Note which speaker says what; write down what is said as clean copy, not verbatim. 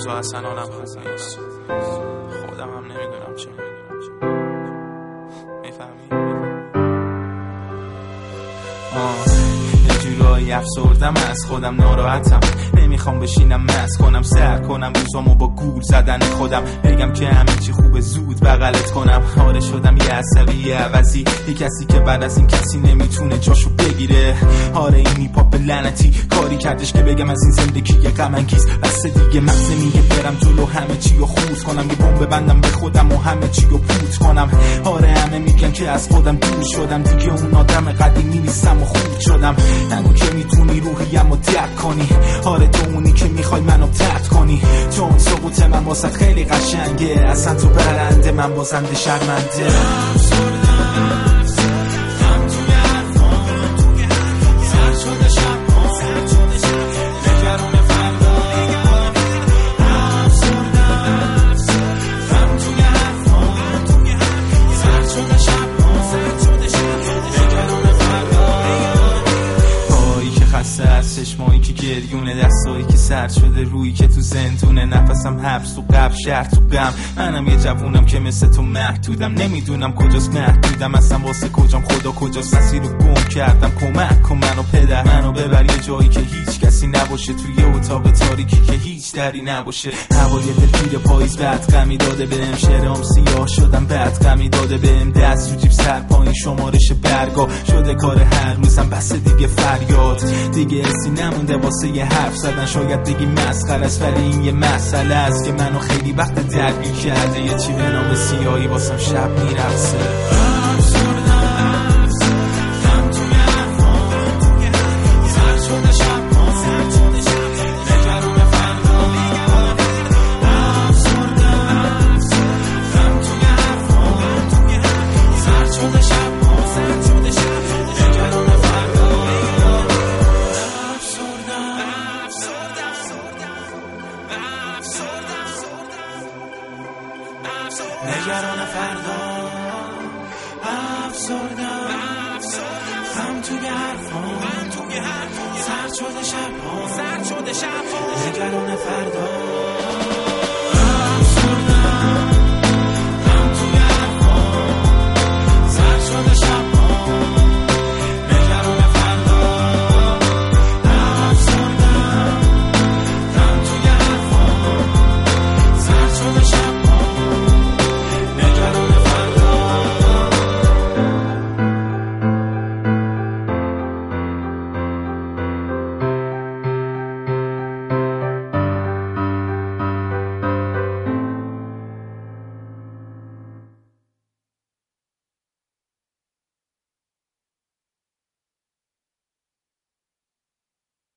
Speaker 1: اوضاع اصلا آنم خوب نیست، خودم هم نمیدونم چه میفهمی؟ یه جورایی افسردم از خودم، ناراحتم، نمیخوام بشینم مست کنم، سر کنم روزامو با گول زدن خودم، بگم که همه چی خوبه زود بغلت کنم. آره شدم یه عصبی عوضی، یه کسی که بعد از این کسی نمیتونه جاشو بگیره. آره این هیپاپ لعنتی کاری کردش که بگم از این زندگی غم انگیز بس دیگه، مغز میگه برم جلو همه چی رو خورد کنم، یه بمب ببندم به خودم و همه چی رو پوت کنم. آره همه میگن که از خودم دور شدم، دیگه اون آدم قدیمی نیستم و خود شدم. نگو که میتونی روحیمو درک کنی، آره تو اونی که میخوای منو ترد کنی، چون سقوط من واسط خیلی قشنگه، اصلا تو برنده من بازنده شرمنده. چشمایی که گریونه، دستایی که سرد شده، روی که تو زندونه، نفسم حبس تو قبل شهر تو غم. منم یه جوونم که مثل تو محدودم، نمیدونم کجاست محدودم، اصلا واسه کجام، خدا کجاست، مسیر رو گم کردم، کمک کن منو پدر، منو ببر یه جایی که هیچ کسی نباشه، توی اتاق تاریکی که هیچ دری نباشه. هوای دلگیر پاییز بعد غمی داده بهم، شعرام سیاه شدم بعد غمی داده بهم، دست رو جیب سر پایین شمارش برگا شده کار هر روزم، بس دیگه فریاد دیگه نمونده واسه یه حرف زدن، شاید بگی مسخره است ولی این یه مسئله است که منو خیلی وقت درگیر کرده، یه چی به نام سیاهی واسم شب میرقصه. نگران فردا، افسردم، غم توی حرفام، سرد شده شب‌ها، نگران فردا.